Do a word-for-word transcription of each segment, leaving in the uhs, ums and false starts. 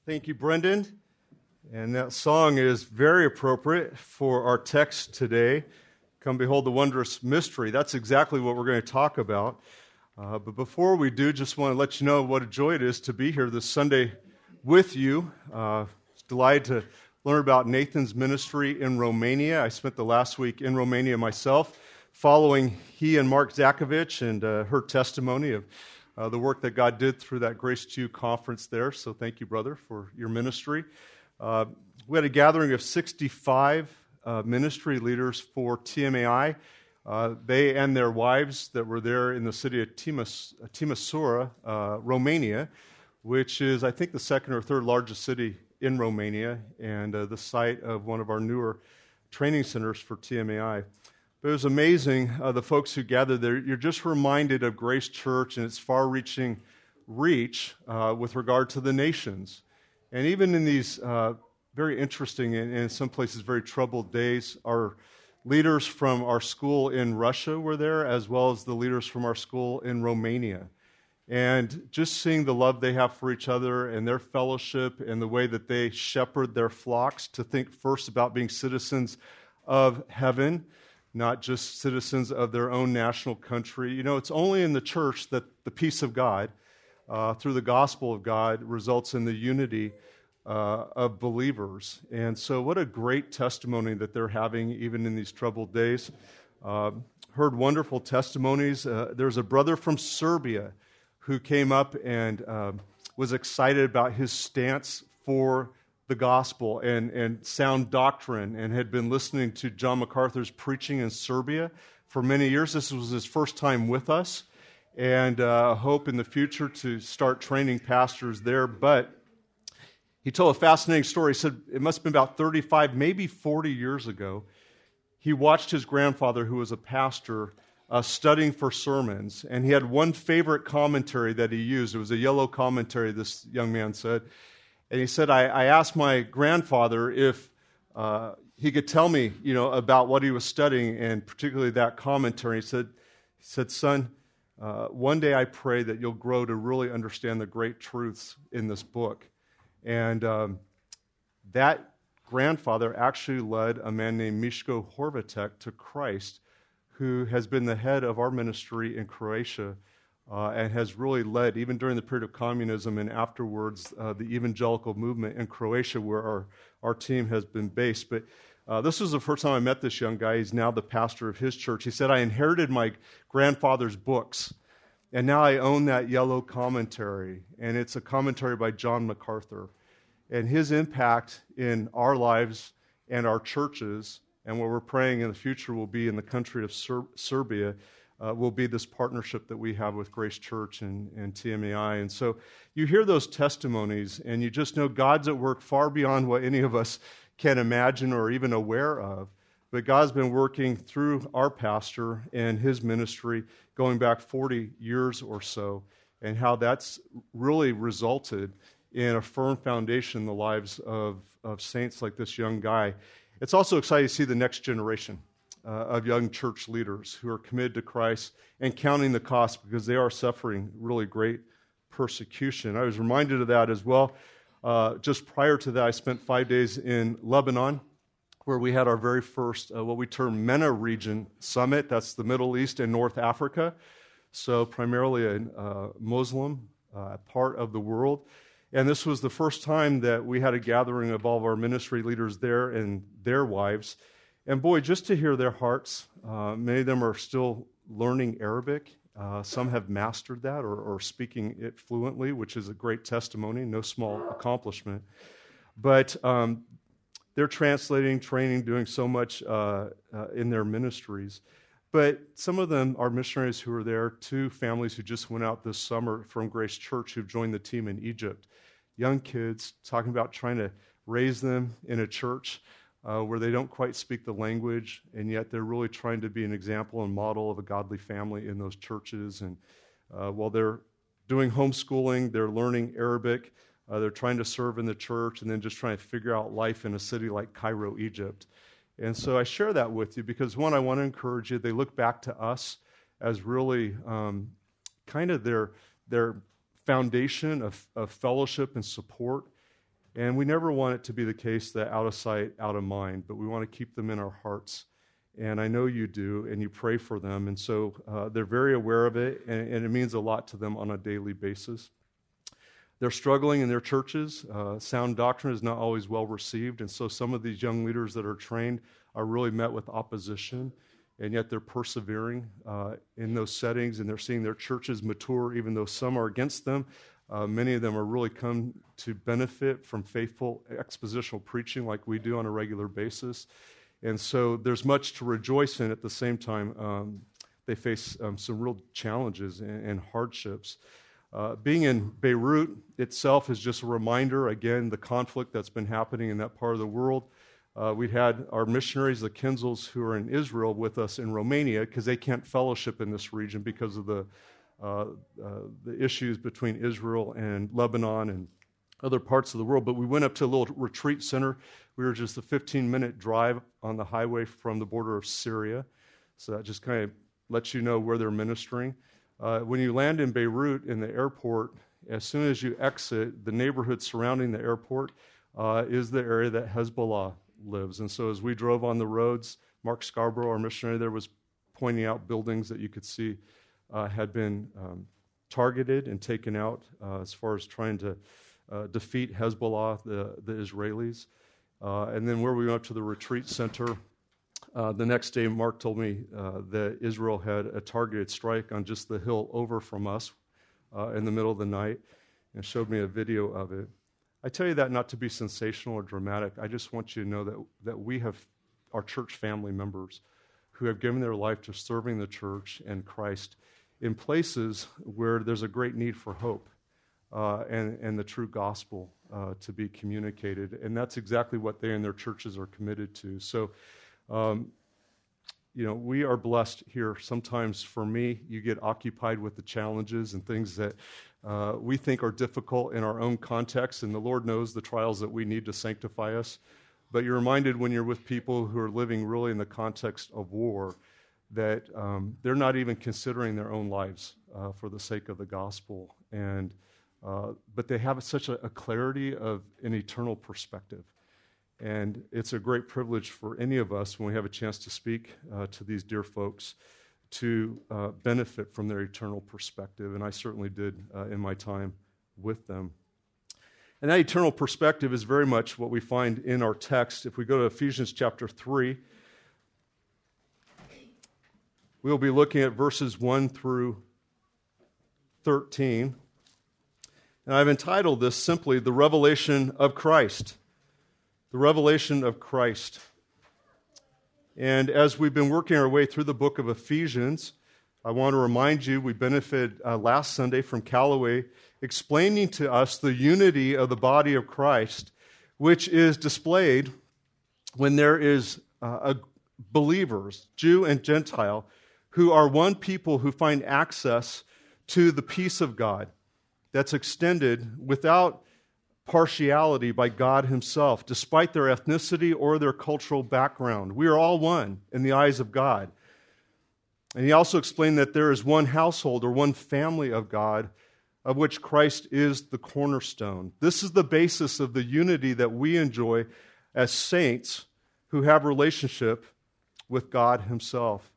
Thank you, Brendan. And that song is very appropriate for our text today. Come behold the wondrous mystery. That's exactly what we're going to talk about. Uh, but before we do, just want to let you know what a joy it is to be here this Sunday with you. Uh, delighted to learn about Nathan's ministry in Romania. I spent the last week in Romania myself, following he and Mark Zakovich and uh, her testimony of uh, the work that God did through that Grace to You conference there. So thank you, brother, for your ministry. Uh, we had a gathering of sixty-five uh, ministry leaders for T M A I. Uh, they and their wives that were there in the city of Timis, Timisoara, uh, Romania, which is, I think, the second or third largest city in Romania and uh, the site of one of our newer training centers for T M A I. But it was amazing, uh, the folks who gathered there. You're just reminded of Grace Church and its far-reaching reach uh, with regard to the nations. And even in these uh, very interesting and in some places very troubled days, our leaders from our school in Russia were there, as well as the leaders from our school in Romania. And just seeing the love they have for each other and their fellowship and the way that they shepherd their flocks to think first about being citizens of heaven, not just citizens of their own national country. You know, it's only in the church that the peace of God, uh, through the gospel of God, results in the unity uh, of believers. And so what a great testimony that they're having even in these troubled days. Uh, heard wonderful testimonies. Uh, there's a brother from Serbia who came up and uh, was excited about his stance for the gospel and, and sound doctrine, and had been listening to John MacArthur's preaching in Serbia for many years. This was his first time with us, and uh, hope in the future to start training pastors there. But he told a fascinating story. He said it must have been about thirty-five, maybe forty years ago. He watched his grandfather, who was a pastor, uh, studying for sermons, and he had one favorite commentary that he used. It was a yellow commentary, this young man said. And he said, I, I asked my grandfather if uh, he could tell me, you know, about what he was studying, and particularly that commentary. He said, he said, son, uh, one day I pray that you'll grow to really understand the great truths in this book. And um, that grandfather actually led a man named Miško Horvatek to Christ, who has been the head of our ministry in Croatia, Uh, and has really led, even during the period of communism and afterwards, uh, the evangelical movement in Croatia, where our, our team has been based. But uh, this was the first time I met this young guy. He's now the pastor of his church. He said, I inherited my grandfather's books, and now I own that yellow commentary, and it's a commentary by John MacArthur. And his impact in our lives and our churches, and what we're praying in the future will be in the country of Ser- Serbia, Uh, will be this partnership that we have with Grace Church and, and T M A I. And so you hear those testimonies, and you just know God's at work far beyond what any of us can imagine or even aware of. But God's been working through our pastor and his ministry going back forty years or so, and how that's really resulted in a firm foundation in the lives of, of saints like this young guy. It's also exciting to see the next generation Uh, of young church leaders who are committed to Christ and counting the cost, because they are suffering really great persecution. I was reminded of that as well. Uh, just prior to that, I spent five days in Lebanon, where we had our very first, uh, what we term MENA region summit. That's the Middle East and North Africa, so primarily a uh, Muslim uh, part of the world. And this was the first time that we had a gathering of all of our ministry leaders there and their wives. And boy, just to hear their hearts, uh, many of them are still learning Arabic. Uh, some have mastered that or, or speaking it fluently, which is a great testimony, no small accomplishment. But um, they're translating, training, doing so much uh, uh, in their ministries. But some of them are missionaries who are there, two families who just went out this summer from Grace Church who've joined the team in Egypt. Young kids, talking about trying to raise them in a church Uh, where they don't quite speak the language, and yet they're really trying to be an example and model of a godly family in those churches. And uh, while they're doing homeschooling, they're learning Arabic, uh, they're trying to serve in the church, and then just trying to figure out life in a city like Cairo, Egypt. And so I share that with you because, one, I want to encourage you. They look back to us as really um, kind of their, their foundation of, of fellowship and support. And we never want it to be the case that out of sight, out of mind, but we want to keep them in our hearts. And I know you do, and you pray for them. And so uh, they're very aware of it, and, and it means a lot to them on a daily basis. They're struggling in their churches. Uh, sound doctrine is not always well received, and so some of these young leaders that are trained are really met with opposition, and yet they're persevering uh, in those settings, and they're seeing their churches mature, even though some are against them. Uh, many of them are really come to benefit from faithful expositional preaching like we do on a regular basis. And so there's much to rejoice in. At the same time, um, they face um, some real challenges and, and hardships. Uh, being in Beirut itself is just a reminder, again, the conflict that's been happening in that part of the world. Uh, we had our missionaries, the Kinzels, who are in Israel with us in Romania because they can't fellowship in this region because of the, uh, uh, the issues between Israel and Lebanon and other parts of the world. But we went up to a little retreat center. We were just a fifteen-minute drive on the highway from the border of Syria. So that just kind of lets you know where they're ministering. Uh, when you land in Beirut in the airport, as soon as you exit, the neighborhood surrounding the airport uh, is the area that Hezbollah lives. And so as we drove on the roads, Mark Scarborough, our missionary there, was pointing out buildings that you could see uh, had been um, targeted and taken out uh, as far as trying to uh, defeat Hezbollah, the, the Israelis. Uh, and then where we went to the retreat center, uh, the next day Mark told me uh, that Israel had a targeted strike on just the hill over from us uh, in the middle of the night and showed me a video of it. I tell you that not to be sensational or dramatic. I just want you to know that, that we have our church family members who have given their life to serving the church and Christ in places where there's a great need for hope uh, and, and the true gospel uh, to be communicated. And that's exactly what they and their churches are committed to. So, um, you know, we are blessed here. Sometimes for me, you get occupied with the challenges and things that uh, we think are difficult in our own context, and the Lord knows the trials that we need to sanctify us. But you're reminded when you're with people who are living really in the context of war that um, they're not even considering their own lives uh, for the sake of the gospel. And uh, but they have such a, a clarity of an eternal perspective. And it's a great privilege for any of us when we have a chance to speak uh, to these dear folks to uh, benefit from their eternal perspective. And I certainly did uh, in my time with them. And that eternal perspective is very much what we find in our text. If we go to Ephesians chapter three, we'll be looking at verses one through thirteen. And I've entitled this simply, The Revelation of Christ. The Revelation of Christ. And as we've been working our way through the book of Ephesians, I want to remind you, we benefited uh, last Sunday from Callaway explaining to us the unity of the body of Christ, which is displayed when there is uh, a believers, Jew and Gentile, who are one people who find access to the peace of God that's extended without partiality by God himself, despite their ethnicity or their cultural background. We are all one in the eyes of God. And he also explained that there is one household or one family of God, of which Christ is the cornerstone. This is the basis of the unity that we enjoy as saints who have relationship with God himself.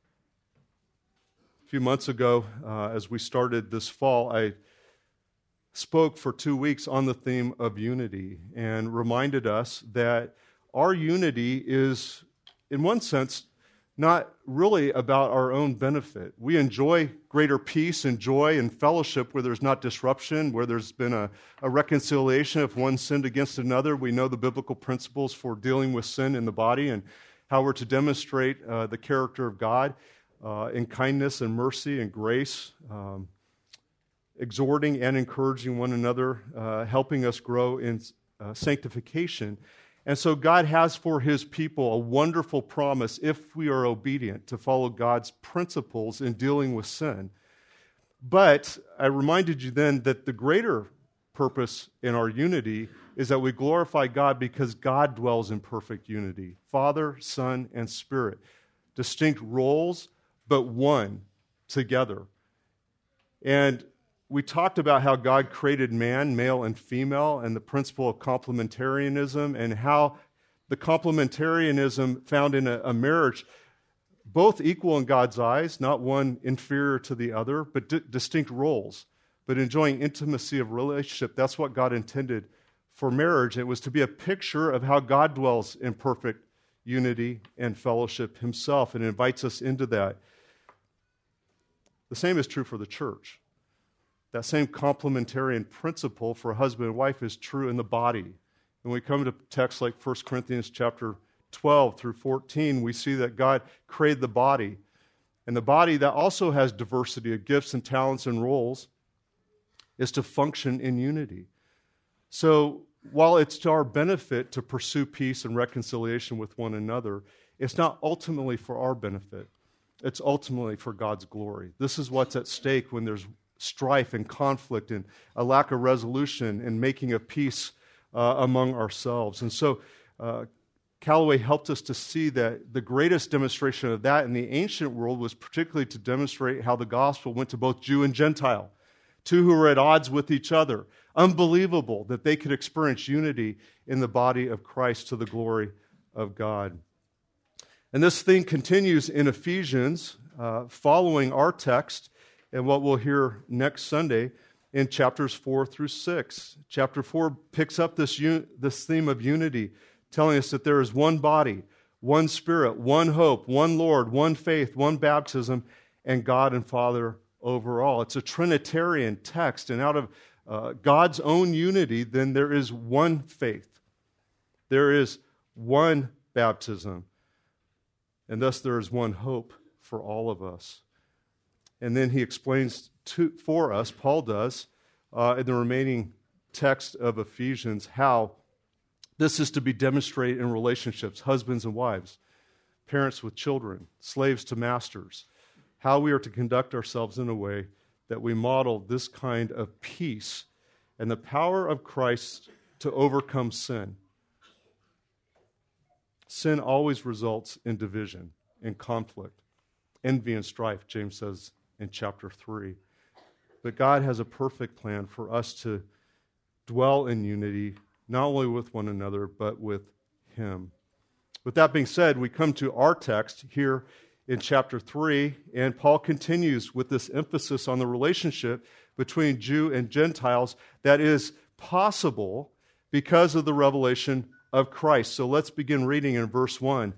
A few months ago, uh, as we started this fall, I spoke for two weeks on the theme of unity and reminded us that our unity is, in one sense, not really about our own benefit. We enjoy greater peace and joy and fellowship where there's not disruption, where there's been a, a reconciliation if one sinned against another. We know the biblical principles for dealing with sin in the body and how we're to demonstrate uh, the character of God uh, in kindness and mercy and grace, um, exhorting and encouraging one another, uh, helping us grow in uh, sanctification. And so God has for his people a wonderful promise, if we are obedient, to follow God's principles in dealing with sin. But I reminded you then that the greater purpose in our unity is that we glorify God because God dwells in perfect unity. Father, Son, and Spirit. Distinct roles, but one together. And we talked about how God created man, male and female, and the principle of complementarianism, and how the complementarianism found in a, a marriage, both equal in God's eyes, not one inferior to the other, but di- distinct roles, but enjoying intimacy of relationship. That's what God intended for marriage. It was to be a picture of how God dwells in perfect unity and fellowship himself, and invites us into that. The same is true for the church. That same complementarian principle for husband and wife is true in the body. When we come to texts like First Corinthians chapter twelve through fourteen, we see that God created the body. And the body that also has diversity of gifts and talents and roles is to function in unity. So while it's to our benefit to pursue peace and reconciliation with one another, it's not ultimately for our benefit. It's ultimately for God's glory. This is what's at stake when there's strife and conflict and a lack of resolution and making of peace uh, among ourselves. And so uh, Callaway helped us to see that the greatest demonstration of that in the ancient world was particularly to demonstrate how the gospel went to both Jew and Gentile, two who were at odds with each other. Unbelievable that they could experience unity in the body of Christ to the glory of God. And this thing continues in Ephesians, uh, following our text and what we'll hear next Sunday in chapters four through six. Chapter four picks up this, un- this theme of unity, telling us that there is one body, one Spirit, one hope, one Lord, one faith, one baptism, and God and Father over all. It's a Trinitarian text, and out of uh, God's own unity, then there is one faith. There is one baptism. And thus there is one hope for all of us. And then he explains to, for us, Paul does, uh, in the remaining text of Ephesians, how this is to be demonstrated in relationships, husbands and wives, parents with children, slaves to masters, how we are to conduct ourselves in a way that we model this kind of peace and the power of Christ to overcome sin. Sin always results in division, in conflict, envy and strife, James says in chapter three. But God has a perfect plan for us to dwell in unity, not only with one another, but with Him. With that being said, we come to our text here in chapter three, and Paul continues with this emphasis on the relationship between Jew and Gentiles that is possible because of the revelation of Christ. So let's begin reading in verse one.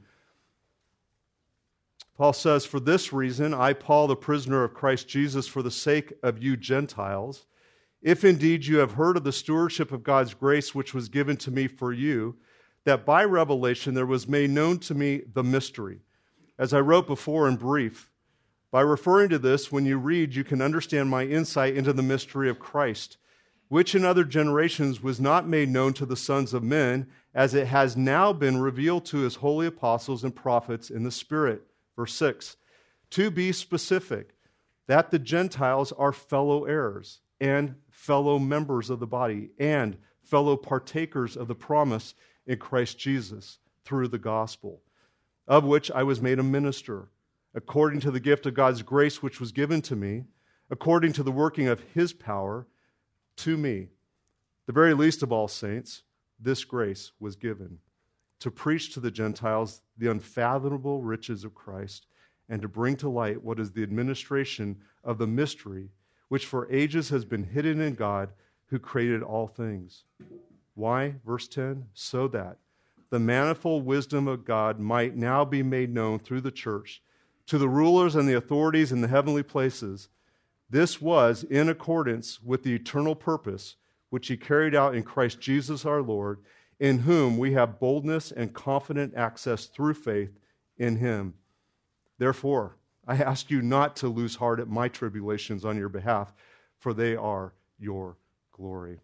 Paul says, "For this reason, I, Paul, the prisoner of Christ Jesus, for the sake of you Gentiles, if indeed you have heard of the stewardship of God's grace which was given to me for you, that by revelation there was made known to me the mystery, as I wrote before in brief. By referring to this, when you read, you can understand my insight into the mystery of Christ, which in other generations was not made known to the sons of men, as it has now been revealed to his holy apostles and prophets in the Spirit." Verse six, "To be specific, that the Gentiles are fellow heirs and fellow members of the body and fellow partakers of the promise in Christ Jesus through the gospel, of which I was made a minister, according to the gift of God's grace which was given to me, according to the working of his power to me, the very least of all saints. This grace was given to preach to the Gentiles the unfathomable riches of Christ and to bring to light what is the administration of the mystery which for ages has been hidden in God who created all things." Why? Verse ten, "So that the manifold wisdom of God might now be made known through the church to the rulers and the authorities in the heavenly places. This was in accordance with the eternal purpose which he carried out in Christ Jesus our Lord, in whom we have boldness and confident access through faith in him. Therefore, I ask you not to lose heart at my tribulations on your behalf, for they are your glory."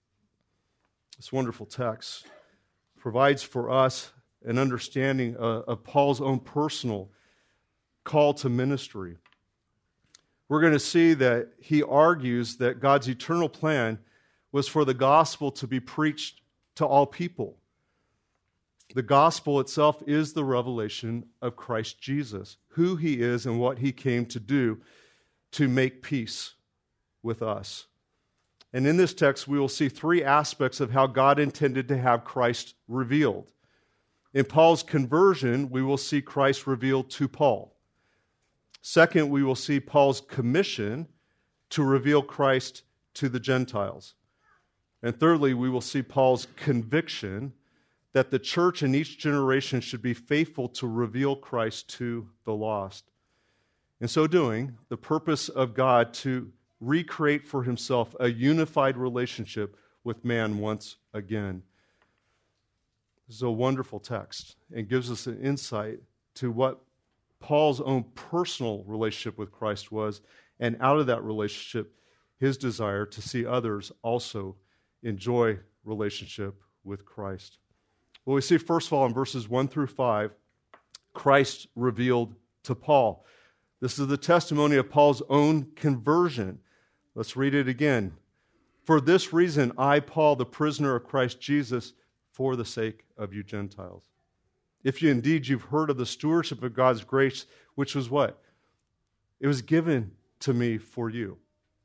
This wonderful text provides for us an understanding of, of Paul's own personal call to ministry. We're going to see that he argues that God's eternal plan was for the gospel to be preached to all people. The gospel itself is the revelation of Christ Jesus, who he is and what he came to do to make peace with us. And in this text, we will see three aspects of how God intended to have Christ revealed. In Paul's conversion, we will see Christ revealed to Paul. Second, we will see Paul's commission to reveal Christ to the Gentiles. And thirdly, we will see Paul's conviction that the church in each generation should be faithful to reveal Christ to the lost. In so doing, the purpose of God to recreate for himself a unified relationship with man once again. This is a wonderful text and gives us an insight to what Paul's own personal relationship with Christ was, and out of that relationship, his desire to see others also enjoy relationship with Christ. Well, we see first of all in verses one through five, Christ revealed to Paul. This is the testimony of Paul's own conversion. Let's read it again. For this reason, I, Paul, the prisoner of Christ Jesus, for the sake of you Gentiles. If you indeed you've heard of the stewardship of God's grace, which was what? It was given to me for you.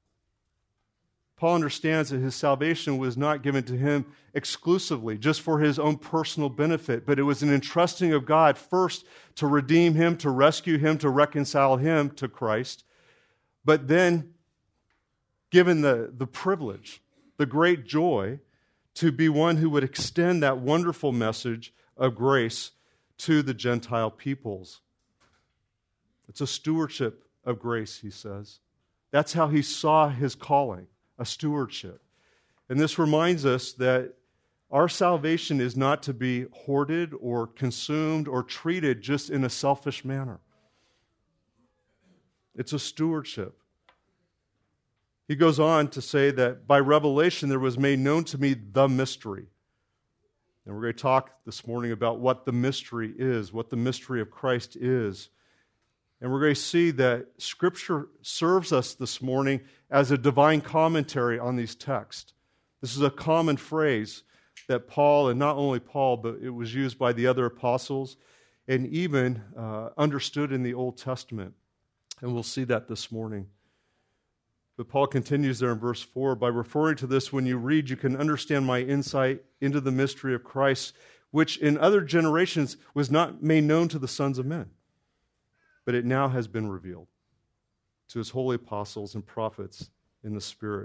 Paul understands that his salvation was not given to him exclusively, just for his own personal benefit, but it was an entrusting of God first to redeem him, to rescue him, to reconcile him to Christ, but then given the, the privilege, the great joy, to be one who would extend that wonderful message of grace to the Gentile peoples. It's a stewardship of grace, he says. That's how he saw his calling, a stewardship. And this reminds us that our salvation is not to be hoarded or consumed or treated just in a selfish manner. It's a stewardship. He goes on to say that by revelation there was made known to me the mystery. And we're going to talk this morning about what the mystery is, what the mystery of Christ is. And we're going to see that Scripture serves us this morning as a divine commentary on these texts. This is a common phrase that Paul, and not only Paul, but it was used by the other apostles and even uh, understood in the Old Testament. And we'll see that this morning. But Paul continues there in verse four, by referring to this, when you read, you can understand my insight into the mystery of Christ, which in other generations was not made known to the sons of men, but it now has been revealed to his holy apostles and prophets in the Spirit.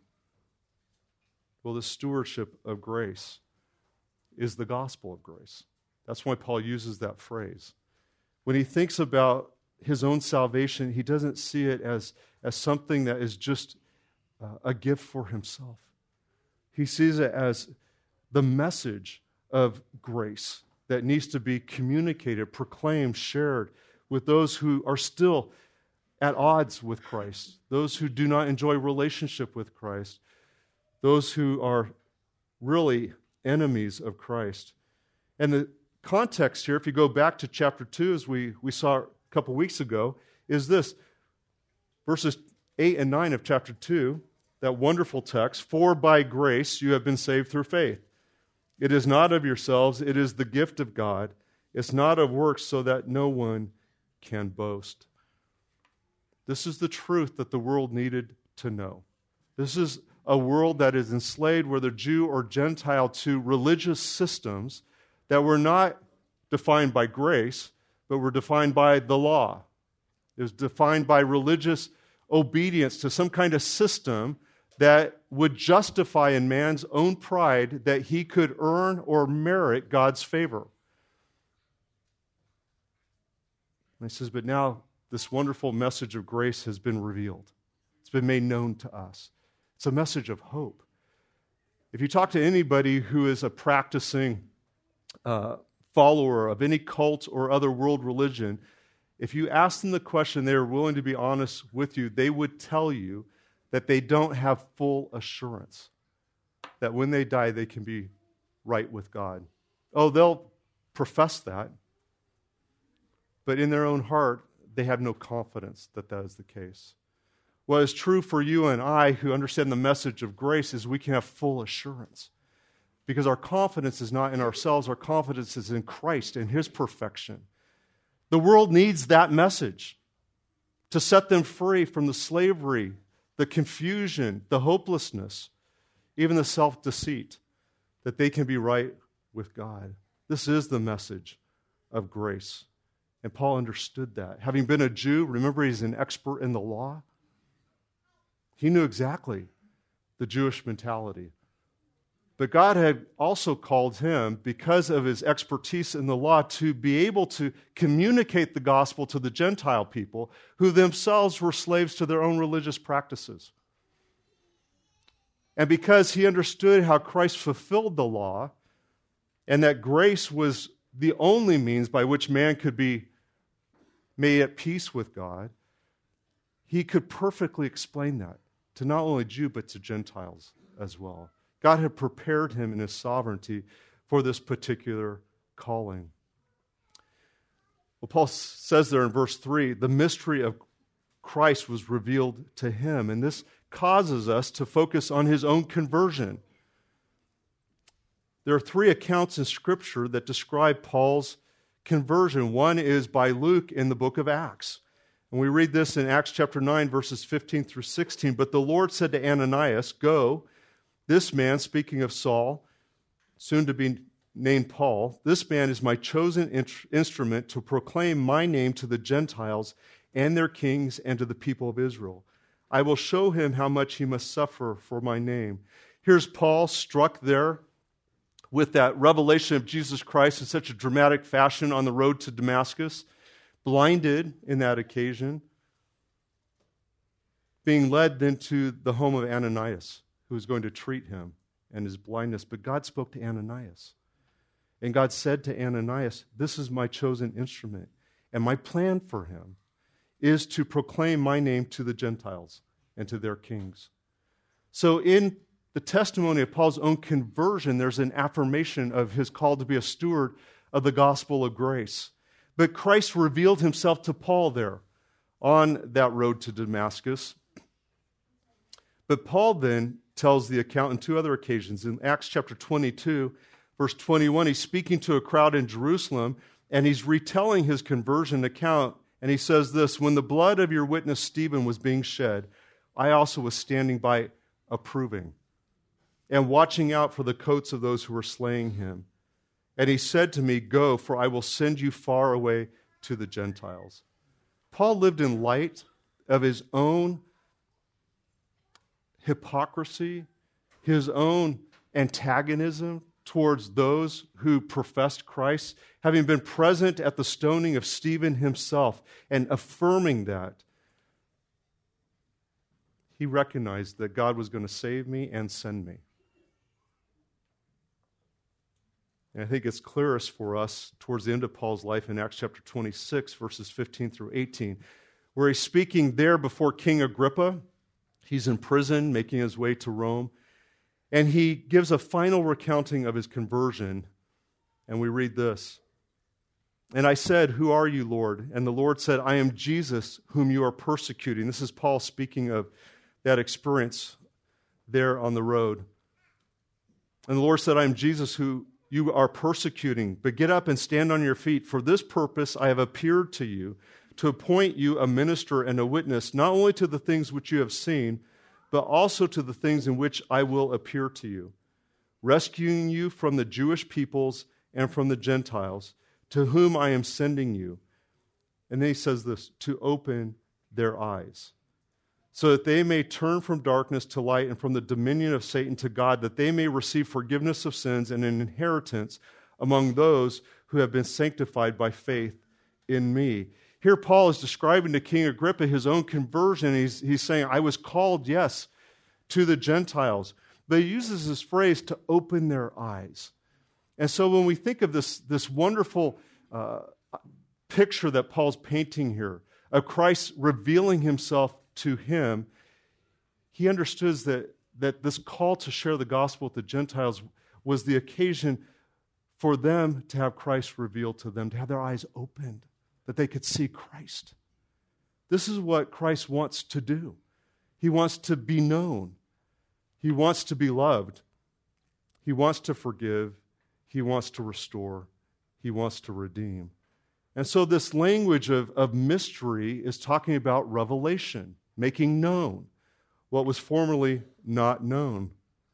Well, the stewardship of grace is the gospel of grace. That's why Paul uses that phrase. When he thinks about his own salvation, he doesn't see it as, as something that is just uh, a gift for himself. He sees it as the message of grace that needs to be communicated, proclaimed, shared with those who are still at odds with Christ, those who do not enjoy relationship with Christ, those who are really enemies of Christ. And the context here, if you go back to chapter two, as we, we saw a couple weeks ago, is this. Verses eight and nine of chapter two, that wonderful text, for by grace you have been saved through faith. It is not of yourselves, it is the gift of God. It's not of works, so that no one can boast. This is the truth that the world needed to know. This is a world that is enslaved, whether Jew or Gentile, to religious systems that were not defined by grace, but were defined by the law. It was defined by religious obedience to some kind of system that would justify in man's own pride that he could earn or merit God's favor. And he says, but now this wonderful message of grace has been revealed. It's been made known to us. It's a message of hope. If you talk to anybody who is a practicing uh, follower of any cult or other world religion, if you ask them the question, they are willing to be honest with you, they would tell you that they don't have full assurance that when they die, they can be right with God. Oh, they'll profess that, but in their own heart, they have no confidence that that is the case. What is true for you and I who understand the message of grace is we can have full assurance because our confidence is not in ourselves, our confidence is in Christ and His perfection. The world needs that message to set them free from the slavery the confusion, the hopelessness, even the self-deceit, that they can be right with God. This is the message of grace. And Paul understood that. Having been a Jew, remember he's an expert in the law. He knew exactly the Jewish mentality. But God had also called him, because of his expertise in the law, to be able to communicate the gospel to the Gentile people who themselves were slaves to their own religious practices. And because he understood how Christ fulfilled the law and that grace was the only means by which man could be made at peace with God, he could perfectly explain that to not only Jew but to Gentiles as well. God had prepared him in his sovereignty for this particular calling. Well, Paul says there in verse three, the mystery of Christ was revealed to him, and this causes us to focus on his own conversion. There are three accounts in Scripture that describe Paul's conversion. One is by Luke in the book of Acts. And we read this in Acts chapter nine, verses fifteen through sixteen. But the Lord said to Ananias, "Go, this man," speaking of Saul, soon to be named Paul, "this man is my chosen in- instrument to proclaim my name to the Gentiles and their kings and to the people of Israel. I will show him how much he must suffer for my name." Here's Paul struck there with that revelation of Jesus Christ in such a dramatic fashion on the road to Damascus, blinded in that occasion, being led then to the home of Ananias, who was going to treat him and his blindness. But God spoke to Ananias. And God said to Ananias, "This is my chosen instrument, and my plan for him is to proclaim my name to the Gentiles and to their kings." So in the testimony of Paul's own conversion, there's an affirmation of his call to be a steward of the gospel of grace. But Christ revealed himself to Paul there on that road to Damascus. But Paul then tells the account in two other occasions. In Acts chapter twenty-two, verse twenty-one, he's speaking to a crowd in Jerusalem, and he's retelling his conversion account. And he says this, "When the blood of your witness Stephen was being shed, I also was standing by approving and watching out for the coats of those who were slaying him. And he said to me, 'Go, for I will send you far away to the Gentiles.'" Paul lived in light of his own hypocrisy, his own antagonism towards those who professed Christ, having been present at the stoning of Stephen himself and affirming that. He recognized that God was going to save me and send me. And I think it's clearest for us towards the end of Paul's life in Acts chapter twenty-six, verses fifteen through eighteen, where he's speaking there before King Agrippa. He's in prison, making his way to Rome. And he gives a final recounting of his conversion. And we read this. "And I said, 'Who are you, Lord?' And the Lord said, 'I am Jesus, whom you are persecuting.'" This is Paul speaking of that experience there on the road. "And the Lord said, 'I am Jesus, who you are persecuting. But get up and stand on your feet. For this purpose I have appeared to you, to appoint you a minister and a witness, not only to the things which you have seen, but also to the things in which I will appear to you, rescuing you from the Jewish peoples and from the Gentiles, to whom I am sending you." And then he says this, "to open their eyes, so that they may turn from darkness to light and from the dominion of Satan to God, that they may receive forgiveness of sins and an inheritance among those who have been sanctified by faith in me." Here Paul is describing to King Agrippa his own conversion. He's, he's saying, I was called, yes, to the Gentiles. But he uses this phrase, to open their eyes. And so when we think of this, this wonderful uh, picture that Paul's painting here, of Christ revealing himself to him, he understands that, that this call to share the gospel with the Gentiles was the occasion for them to have Christ revealed to them, to have their eyes opened, that they could see Christ. This is what Christ wants to do. He wants to be known. He wants to be loved. He wants to forgive. He wants to restore. He wants to redeem. And so this language of, of mystery is talking about revelation, making known what was formerly not known.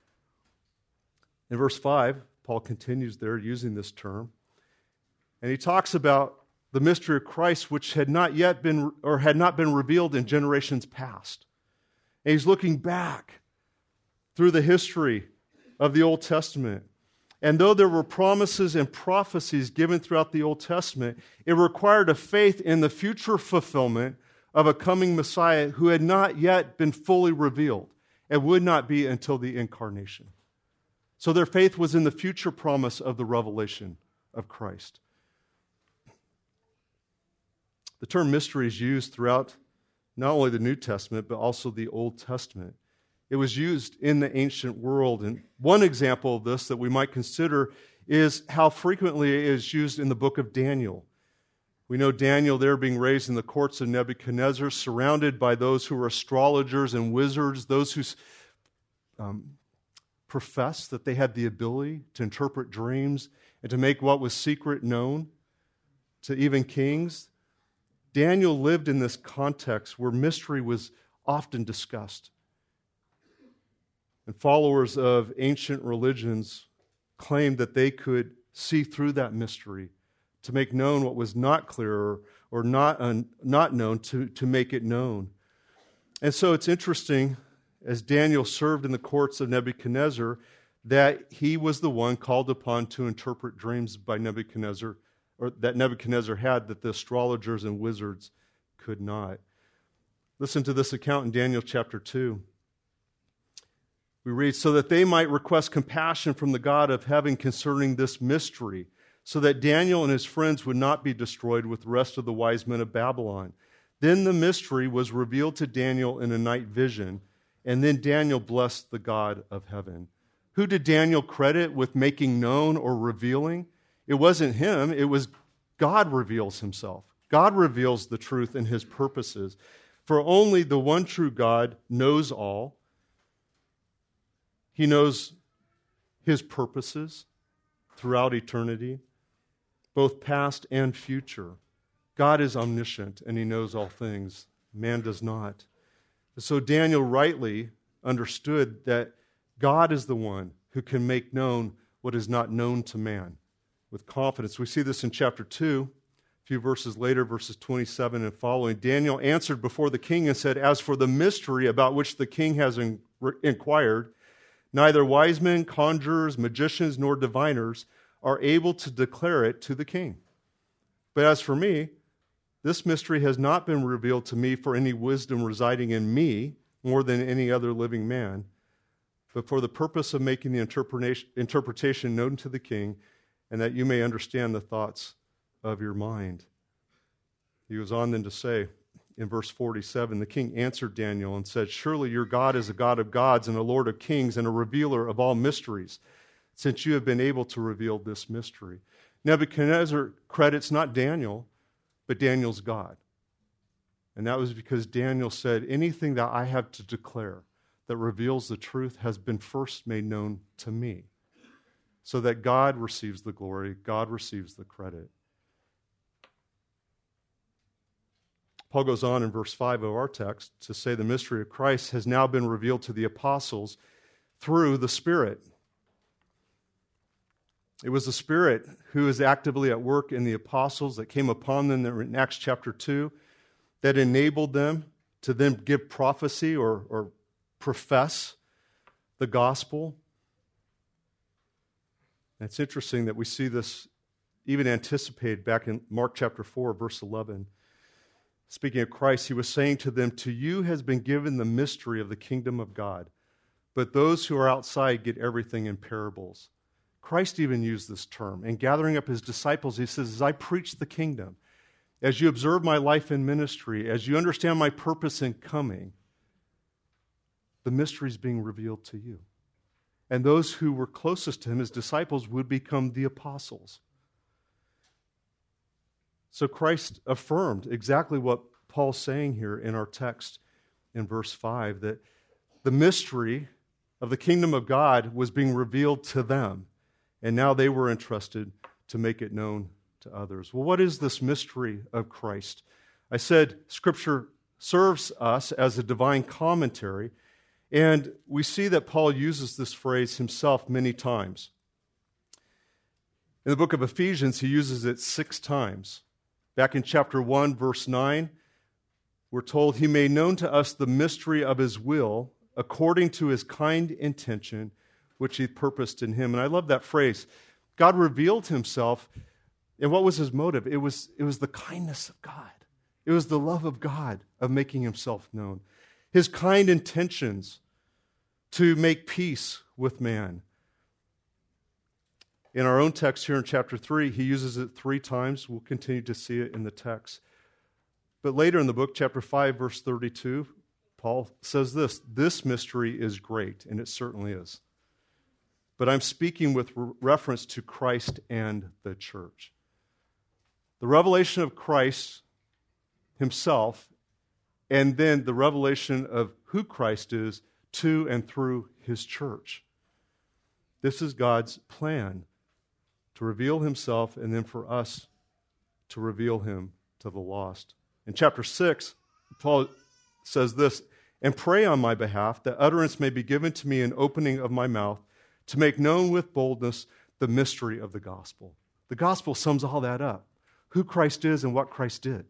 In verse five, Paul continues there using this term, and he talks about the mystery of Christ, which had not yet been, or had not been revealed in generations past. And he's looking back through the history of the Old Testament. And though there were promises and prophecies given throughout the Old Testament, it required a faith in the future fulfillment of a coming Messiah who had not yet been fully revealed and would not be until the incarnation. So their faith was in the future promise of the revelation of Christ. The term mystery is used throughout not only the New Testament, but also the Old Testament. It was used in the ancient world. And one example of this that we might consider is how frequently it is used in the book of Daniel. We know Daniel there being raised in the courts of Nebuchadnezzar, surrounded by those who were astrologers and wizards, those who um, professed that they had the ability to interpret dreams and to make what was secret known to even kings. Daniel lived in this context where mystery was often discussed. And followers of ancient religions claimed that they could see through that mystery to make known what was not clear or not, un, not known, to, to make it known. And so it's interesting, as Daniel served in the courts of Nebuchadnezzar, that he was the one called upon to interpret dreams by Nebuchadnezzar, or that Nebuchadnezzar had, that the astrologers and wizards could not. Listen to this account in Daniel chapter two. We read, so that they might request compassion from the God of heaven concerning this mystery, so that Daniel and his friends would not be destroyed with the rest of the wise men of Babylon. Then the mystery was revealed to Daniel in a night vision, and then Daniel blessed the God of heaven. Who did Daniel credit with making known or revealing? It wasn't him, it was God reveals himself. God reveals the truth and his purposes. For only the one true God knows all. He knows his purposes throughout eternity, both past and future. God is omniscient and he knows all things. Man does not. So Daniel rightly understood that God is the one who can make known what is not known to man with confidence. We see this in chapter two, a few verses later, verses twenty-seven and following. Daniel answered before the king and said, as for the mystery about which the king has in- inquired, neither wise men, conjurers, magicians, nor diviners are able to declare it to the king. But as for me, this mystery has not been revealed to me for any wisdom residing in me more than any other living man, but for the purpose of making the interpretation, interpretation known to the king, and that you may understand the thoughts of your mind. He goes on then to say, in verse forty-seven, the king answered Daniel and said, surely your God is a God of gods and a Lord of kings and a revealer of all mysteries, since you have been able to reveal this mystery. Nebuchadnezzar credits not Daniel, but Daniel's God. And that was because Daniel said, anything that I have to declare that reveals the truth has been first made known to me, so that God receives the glory, God receives the credit. Paul goes on in verse five of our text to say the mystery of Christ has now been revealed to the apostles through the Spirit. It was the Spirit who is actively at work in the apostles that came upon them in Acts chapter two, that enabled them to then give prophecy or, or profess the gospel. And it's interesting that we see this even anticipated back in Mark chapter four, verse eleven. Speaking of Christ, he was saying to them, to you has been given the mystery of the kingdom of God, but those who are outside get everything in parables. Christ even used this term. And gathering up his disciples, he says, as I preach the kingdom, as you observe my life and ministry, as you understand my purpose in coming, the mystery is being revealed to you. And those who were closest to him, his disciples, would become the apostles. So Christ affirmed exactly what Paul's saying here in our text in verse five, that the mystery of the kingdom of God was being revealed to them, and now they were entrusted to make it known to others. Well, what is this mystery of Christ? I said Scripture serves us as a divine commentary, And we see that Paul uses this phrase himself many times. In the book of Ephesians, he uses it six times. Back in chapter one, verse nine, we're told, he made known to us the mystery of his will according to his kind intention, which he purposed in him. And I love that phrase. God revealed himself, and what was his motive? It was, it was the kindness of God. It was the love of God of making himself known. His kind intentions to make peace with man. In our own text here in chapter three, he uses it three times. We'll continue to see it in the text. But later in the book, chapter five, verse thirty-two, Paul says this, this mystery is great, and it certainly is. But I'm speaking with re- reference to Christ and the church. The revelation of Christ himself, and then the revelation of who Christ is to and through his church. This is God's plan, to reveal himself and then for us to reveal him to the lost. In chapter six, Paul says this, and pray on my behalf that utterance may be given to me in opening of my mouth to make known with boldness the mystery of the gospel. The gospel sums all that up, who Christ is and what Christ did.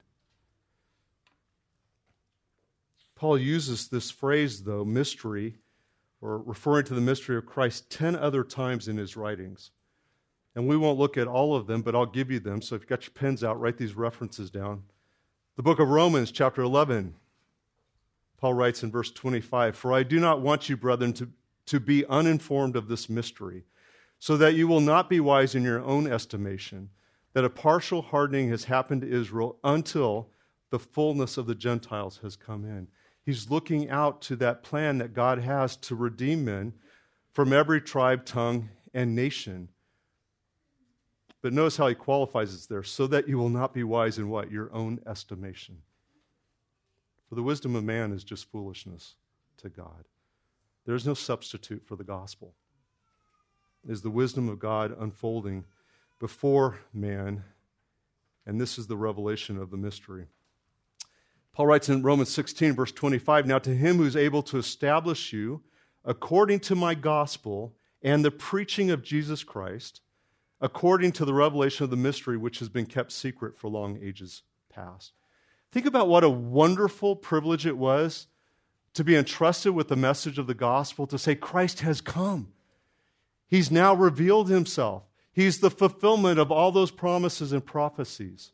Paul uses this phrase, though, mystery, or referring to the mystery of Christ, ten other times in his writings. And we won't look at all of them, but I'll give you them. So if you've got your pens out, write these references down. The book of Romans, chapter eleven, Paul writes in verse twenty-five, for I do not want you, brethren, to, to be uninformed of this mystery, so that you will not be wise in your own estimation, that a partial hardening has happened to Israel until the fullness of the Gentiles has come in. He's looking out to that plan that God has to redeem men from every tribe, tongue, and nation. But notice how he qualifies it there, so that you will not be wise in what? Your own estimation. For the wisdom of man is just foolishness to God. There is no substitute for the gospel. It is the wisdom of God unfolding before man, and this is the revelation of the mystery. Paul writes in Romans sixteen, verse twenty-five, now to him who is able to establish you according to my gospel and the preaching of Jesus Christ, according to the revelation of the mystery which has been kept secret for long ages past. Think about what a wonderful privilege it was to be entrusted with the message of the gospel, to say Christ has come. He's now revealed himself. He's the fulfillment of all those promises and prophecies.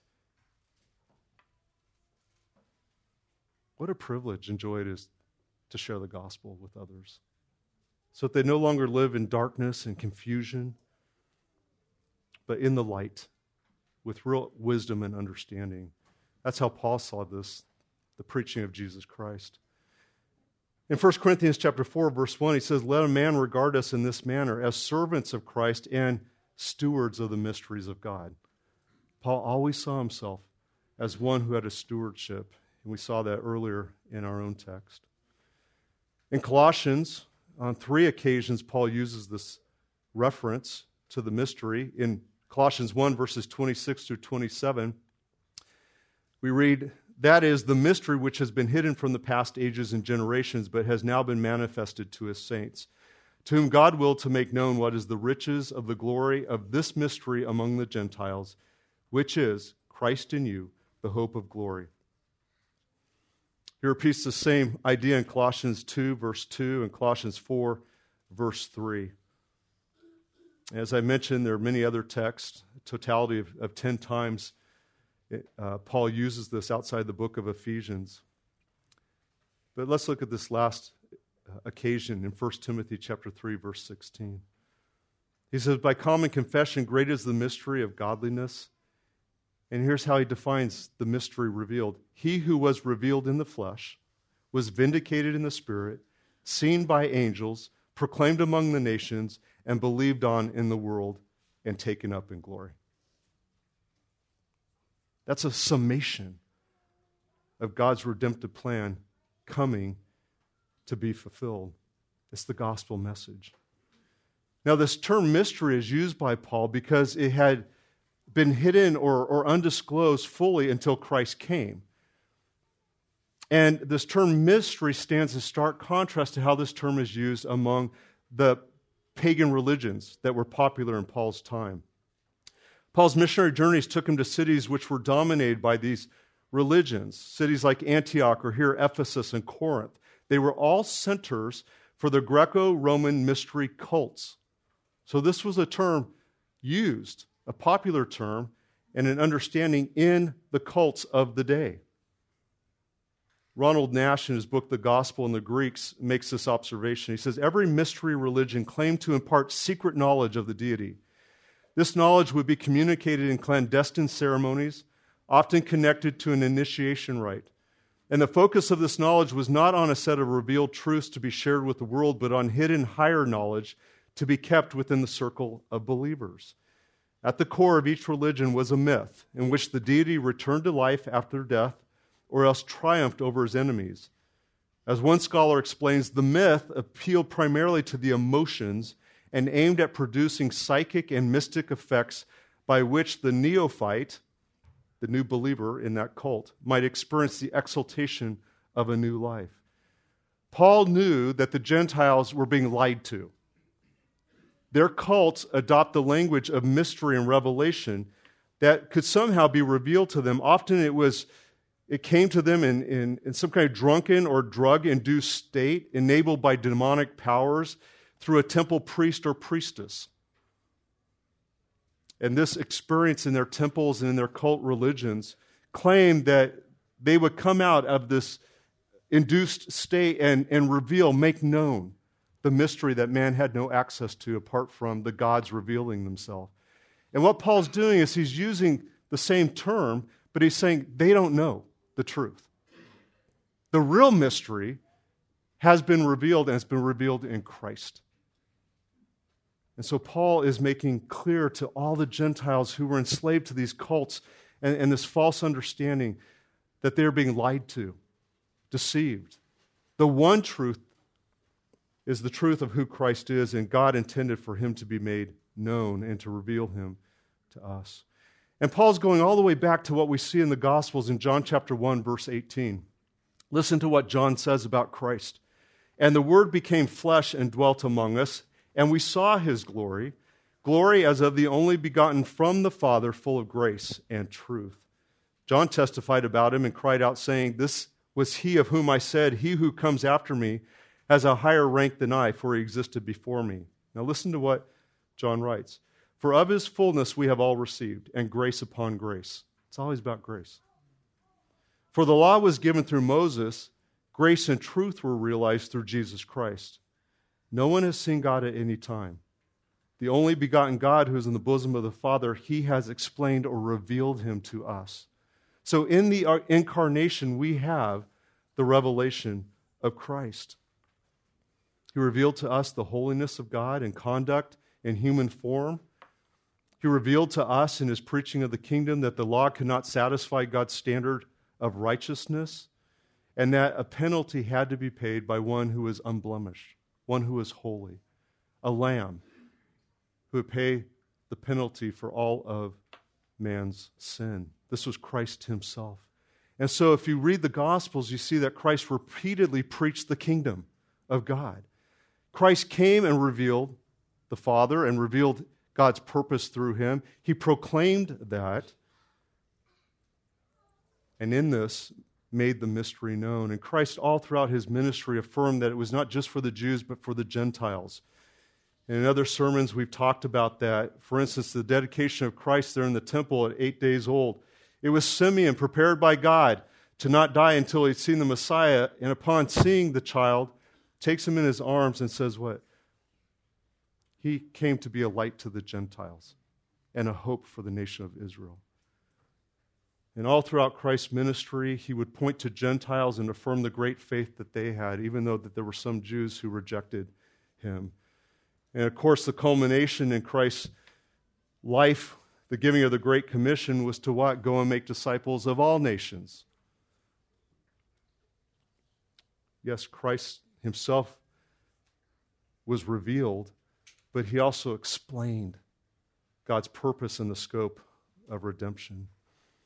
What a privilege and joy it is to share the gospel with others, so that they no longer live in darkness and confusion, but in the light with real wisdom and understanding. That's how Paul saw this, the preaching of Jesus Christ. In First Corinthians chapter four, verse one, he says, let a man regard us in this manner as servants of Christ and stewards of the mysteries of God. Paul always saw himself as one who had a stewardship, and we saw that earlier in our own text. In Colossians, on three occasions, Paul uses this reference to the mystery. In Colossians one, verses twenty-six through twenty-seven, we read, that is the mystery which has been hidden from the past ages and generations, but has now been manifested to his saints, to whom God willed to make known what is the riches of the glory of this mystery among the Gentiles, which is Christ in you, the hope of glory. He repeats the same idea in Colossians two, verse two, and Colossians four, verse three. As I mentioned, there are many other texts, a totality of, of ten times uh, Paul uses this outside the book of Ephesians. But let's look at this last uh, occasion in First Timothy chapter three, verse sixteen. He says, by common confession, great is the mystery of godliness. And here's how he defines the mystery revealed. He who was revealed in the flesh was vindicated in the spirit, seen by angels, proclaimed among the nations, and believed on in the world, and taken up in glory. That's a summation of God's redemptive plan coming to be fulfilled. It's the gospel message. Now, this term mystery is used by Paul because it had been hidden or, or undisclosed fully until Christ came. And this term mystery stands in stark contrast to how this term is used among the pagan religions that were popular in Paul's time. Paul's missionary journeys took him to cities which were dominated by these religions, cities like Antioch or here Ephesus and Corinth. They were all centers for the Greco-Roman mystery cults. So this was a term used, a popular term, and an understanding in the cults of the day. Ronald Nash, in his book, The Gospel and the Greeks, makes this observation. He says, every mystery religion claimed to impart secret knowledge of the deity. This knowledge would be communicated in clandestine ceremonies, often connected to an initiation rite. And the focus of this knowledge was not on a set of revealed truths to be shared with the world, but on hidden higher knowledge to be kept within the circle of believers. At the core of each religion was a myth in which the deity returned to life after death or else triumphed over his enemies. As one scholar explains, the myth appealed primarily to the emotions and aimed at producing psychic and mystic effects by which the neophyte, the new believer in that cult, might experience the exaltation of a new life. Paul knew that the Gentiles were being lied to. Their cults adopt the language of mystery and revelation that could somehow be revealed to them. Often it was, it came to them in, in, in some kind of drunken or drug-induced state, enabled by demonic powers through a temple priest or priestess. And this experience in their temples and in their cult religions claimed that they would come out of this induced state and, and reveal, make known the mystery that man had no access to apart from the gods revealing themselves. And what Paul's doing is he's using the same term, but he's saying they don't know the truth. The real mystery has been revealed, and it's been revealed in Christ. And so Paul is making clear to all the Gentiles who were enslaved to these cults and, and this false understanding that they're being lied to, deceived. The one truth is the truth of who Christ is, and God intended for him to be made known and to reveal him to us. And Paul's going all the way back to what we see in the Gospels in John chapter one, verse eighteen. Listen to what John says about Christ. And the Word became flesh and dwelt among us, and we saw his glory, glory as of the only begotten from the Father, full of grace and truth. John testified about him and cried out, saying, this was he of whom I said, he who comes after me has a higher rank than I, for he existed before me. Now listen to what John writes. For of his fullness we have all received, and grace upon grace. It's always about grace. For the law was given through Moses, grace and truth were realized through Jesus Christ. No one has seen God at any time. The only begotten God who is in the bosom of the Father, he has explained or revealed him to us. So in the incarnation, we have the revelation of Christ. He revealed to us the holiness of God in conduct in human form. He revealed to us in his preaching of the kingdom that the law could not satisfy God's standard of righteousness, and that a penalty had to be paid by one who is unblemished, one who is holy, a lamb who would pay the penalty for all of man's sin. This was Christ himself. And so if you read the Gospels, you see that Christ repeatedly preached the kingdom of God. Christ came and revealed the Father and revealed God's purpose through him. He proclaimed that, and in this made the mystery known. And Christ all throughout his ministry affirmed that it was not just for the Jews, but for the Gentiles. And in other sermons, we've talked about that. For instance, the dedication of Christ there in the temple at eight days old. It was Simeon, prepared by God to not die until he'd seen the Messiah, and upon seeing the child, takes him in his arms and says what? He came to be a light to the Gentiles and a hope for the nation of Israel. And all throughout Christ's ministry, he would point to Gentiles and affirm the great faith that they had, even though that there were some Jews who rejected him. And of course, the culmination in Christ's life, the giving of the Great Commission, was to what? Go and make disciples of all nations. Yes, Christ himself was revealed, but he also explained God's purpose and the scope of redemption.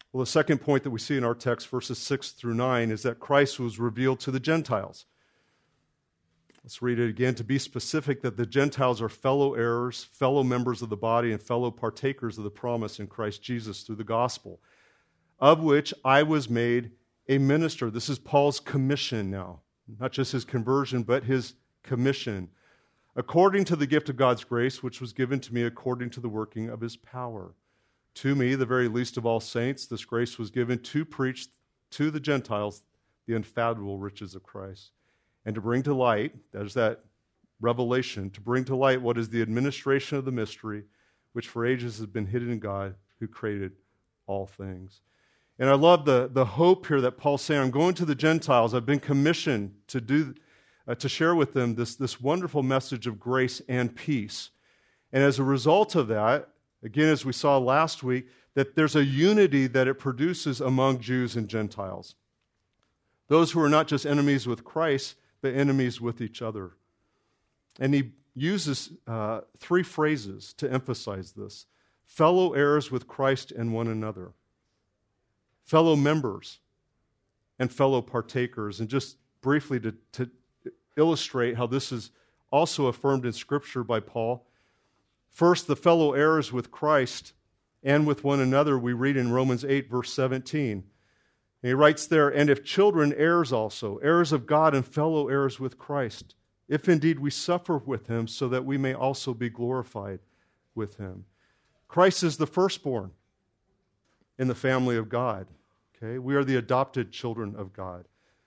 Well, the second point that we see in our text, verses six through nine, is that Christ was revealed to the Gentiles. Let's read it again. To be specific, that the Gentiles are fellow heirs, fellow members of the body, and fellow partakers of the promise in Christ Jesus through the gospel, of which I was made a minister. This is Paul's commission now. Not just his conversion, but his commission. According to the gift of God's grace, which was given to me according to the working of his power. To me, the very least of all saints, this grace was given to preach to the Gentiles the unfathomable riches of Christ, and to bring to light, that is that revelation, to bring to light what is the administration of the mystery, which for ages has been hidden in God, who created all things. And I love the, the hope here that Paul's saying, I'm going to the Gentiles. I've been commissioned to do, uh, to share with them this, this wonderful message of grace and peace. And as a result of that, again, as we saw last week, that there's a unity that it produces among Jews and Gentiles. Those who are not just enemies with Christ, but enemies with each other. And he uses uh, three phrases to emphasize this. Fellow heirs with Christ and one another. Fellow members and fellow partakers. And just briefly to, to illustrate how this is also affirmed in Scripture by Paul. First, the fellow heirs with Christ and with one another, we read in Romans eight, verse seventeen. And he writes there, and if children, heirs also, heirs of God and fellow heirs with Christ, if indeed we suffer with him, so that we may also be glorified with him. Christ is the firstborn in the family of God. Okay, we are the adopted children of God.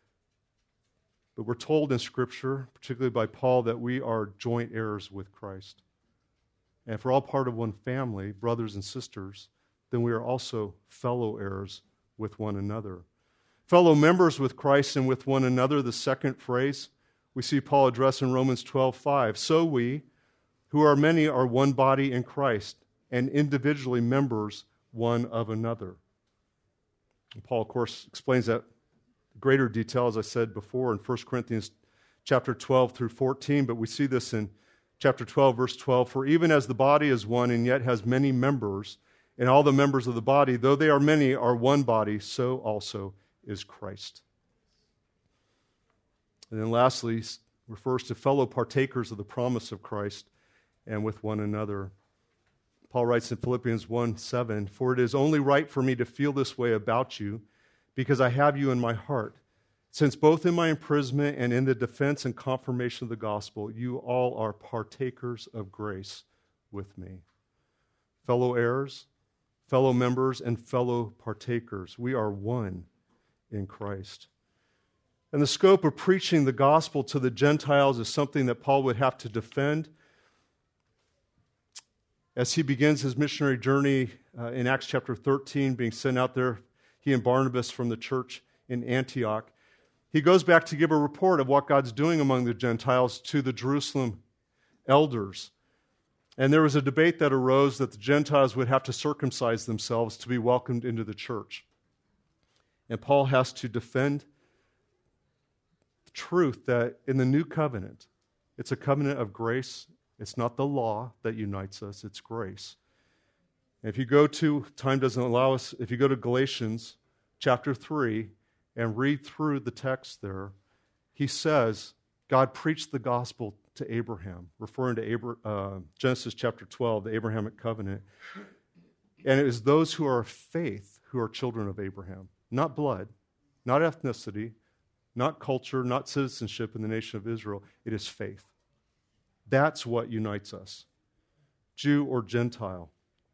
But we're told in Scripture, particularly by Paul, that we are joint heirs with Christ. And if we're all part of one family, brothers and sisters, then we are also fellow heirs with one another. Fellow members with Christ and with one another, the second phrase we see Paul address in Romans twelve five. So we, who are many, are one body in Christ, and individually members one of another. And Paul, of course, explains that in greater detail, as I said before, in First Corinthians chapter twelve through fourteen, but we see this in chapter twelve, verse twelve. For even as the body is one and yet has many members, and all the members of the body, though they are many, are one body, so also is Christ. And then lastly, refers to fellow partakers of the promise of Christ and with one another. Paul writes in Philippians one seven, for it is only right for me to feel this way about you, because I have you in my heart. Since both in my imprisonment and in the defense and confirmation of the gospel, you all are partakers of grace with me. Fellow heirs, fellow members, and fellow partakers. We are one in Christ. And the scope of preaching the gospel to the Gentiles is something that Paul would have to defend as he begins his missionary journey uh, in Acts chapter thirteen, being sent out there, he and Barnabas from the church in Antioch. He goes back to give a report of what God's doing among the Gentiles to the Jerusalem elders. And there was a debate that arose that the Gentiles would have to circumcise themselves to be welcomed into the church. And Paul has to defend the truth that in the new covenant, it's a covenant of grace. It's not the law that unites us, it's grace. And if you go to, time doesn't allow us, if you go to Galatians chapter three and read through the text there, he says, God preached the gospel to Abraham, referring to Abra- uh, Genesis chapter twelve, the Abrahamic covenant. And it is those who are of faith who are children of Abraham. Not blood, not ethnicity, not culture, not citizenship in the nation of Israel. It is faith. That's what unites us, Jew or Gentile.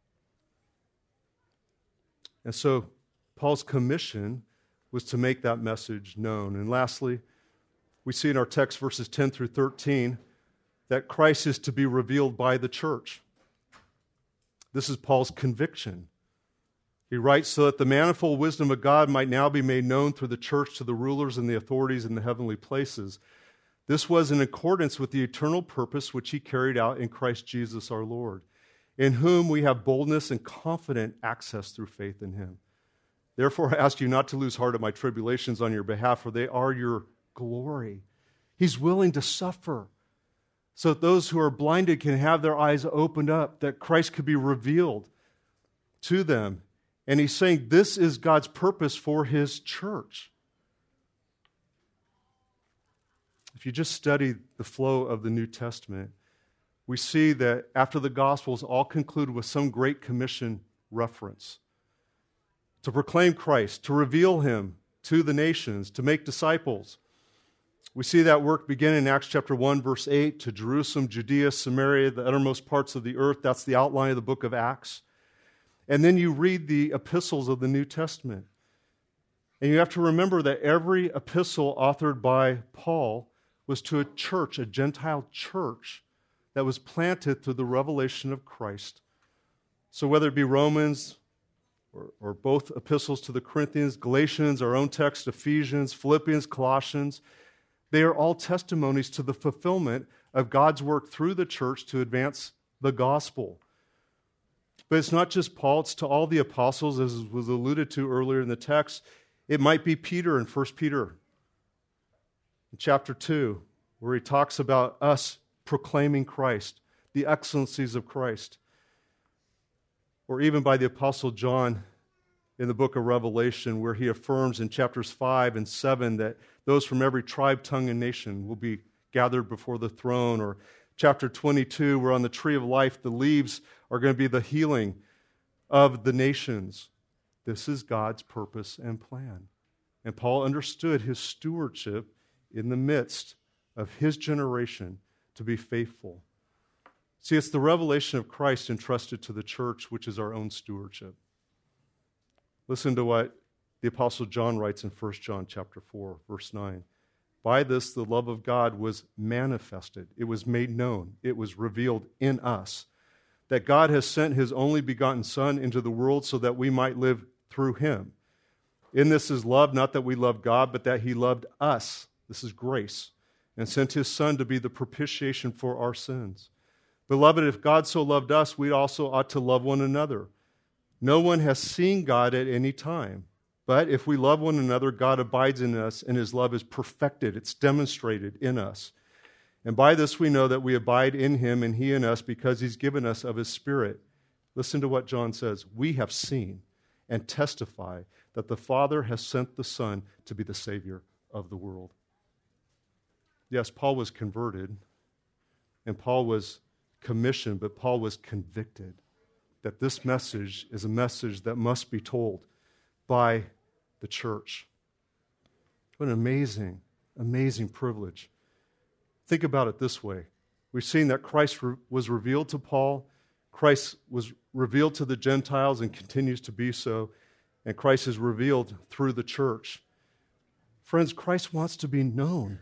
And so Paul's commission was to make that message known. And lastly, we see in our text, verses ten through thirteen, that Christ is to be revealed by the church. This is Paul's conviction. He writes, so that the manifold wisdom of God might now be made known through the church to the rulers and the authorities in the heavenly places. This was in accordance with the eternal purpose which he carried out in Christ Jesus our Lord, in whom we have boldness and confident access through faith in him. Therefore I ask you not to lose heart at my tribulations on your behalf, for they are your glory. He's willing to suffer so that those who are blinded can have their eyes opened up, that Christ could be revealed to them. And he's saying this is God's purpose for his church. If you just study the flow of the New Testament, we see that after the Gospels all conclude with some Great Commission reference. To proclaim Christ, to reveal him to the nations, to make disciples. We see that work begin in Acts chapter one, verse eight, to Jerusalem, Judea, Samaria, the uttermost parts of the earth. That's the outline of the book of Acts. And then you read the epistles of the New Testament. And you have to remember that every epistle authored by Paul was to a church, a Gentile church, that was planted through the revelation of Christ. So whether it be Romans or, or both epistles to the Corinthians, Galatians, our own text, Ephesians, Philippians, Colossians, they are all testimonies to the fulfillment of God's work through the church to advance the gospel. But it's not just Paul, it's to all the apostles, as was alluded to earlier in the text. It might be Peter in First Peter, in chapter two, where he talks about us proclaiming Christ, the excellencies of Christ. Or even by the Apostle John in the book of Revelation, where he affirms in chapters five and seven that those from every tribe, tongue, and nation will be gathered before the throne. Or chapter twenty-two, where on the tree of life the leaves are going to be the healing of the nations. This is God's purpose and plan. And Paul understood his stewardship in the midst of his generation to be faithful. See, it's the revelation of Christ entrusted to the church, which is our own stewardship. Listen to what the Apostle John writes in First John chapter four, verse nine. By this the love of God was manifested. It was made known. It was revealed in us, that God has sent his only begotten Son into the world so that we might live through him. In this is love, not that we love God, but that he loved us. This is grace. And sent his Son to be the propitiation for our sins. Beloved, if God so loved us, we also ought to love one another. No one has seen God at any time. But if we love one another, God abides in us, and his love is perfected. It's demonstrated in us. And by this we know that we abide in him and he in us, because he's given us of his Spirit. Listen to what John says. We have seen and testify that the Father has sent the Son to be the Savior of the world. Yes, Paul was converted, and Paul was commissioned, but Paul was convicted that this message is a message that must be told by the church. What an amazing, amazing privilege. Think about it this way. We've seen that Christ re- was revealed to Paul, Christ was revealed to the Gentiles and continues to be so, and Christ is revealed through the church. Friends, Christ wants to be known.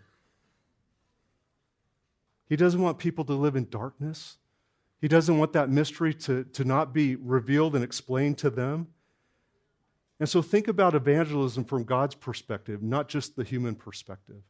He doesn't want people to live in darkness. He doesn't want that mystery to, to not be revealed and explained to them. And so think about evangelism from God's perspective, not just the human perspective.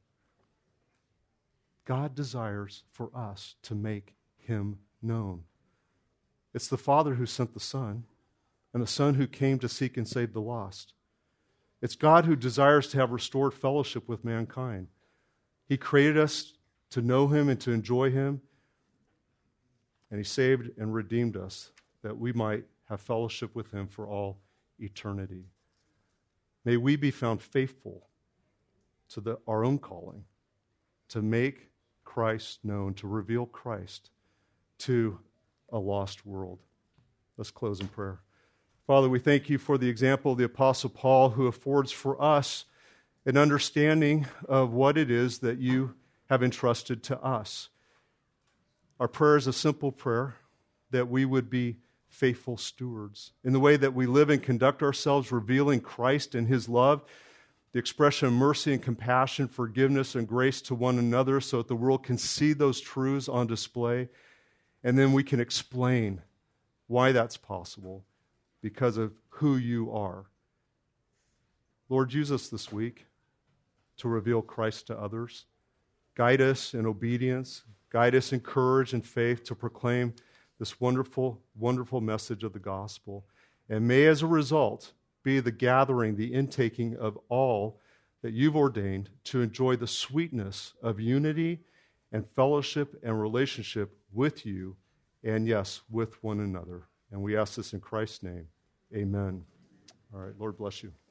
God desires for us to make him known. It's the Father who sent the Son, and the Son who came to seek and save the lost. It's God who desires to have restored fellowship with mankind. He created us to know him and to enjoy him, and he saved and redeemed us that we might have fellowship with him for all eternity. May we be found faithful to the, our own calling, to make Christ known, to reveal Christ to a lost world. Let's close in prayer. Father, we thank you for the example of the Apostle Paul, who affords for us an understanding of what it is that you have entrusted to us. Our prayer is a simple prayer, that we would be faithful stewards in the way that we live and conduct ourselves, revealing Christ and his love, the expression of mercy and compassion, forgiveness and grace to one another, so that the world can see those truths on display, and then we can explain why that's possible, because of who you are. Lord, use us this week to reveal Christ to others. Guide us in obedience. Guide us in courage and faith to proclaim this wonderful, wonderful message of the gospel. And may, as a result, be the gathering, the intaking of all that you've ordained to enjoy the sweetness of unity and fellowship and relationship with you, and yes, with one another. And we ask this in Christ's name. Amen. All right, Lord bless you.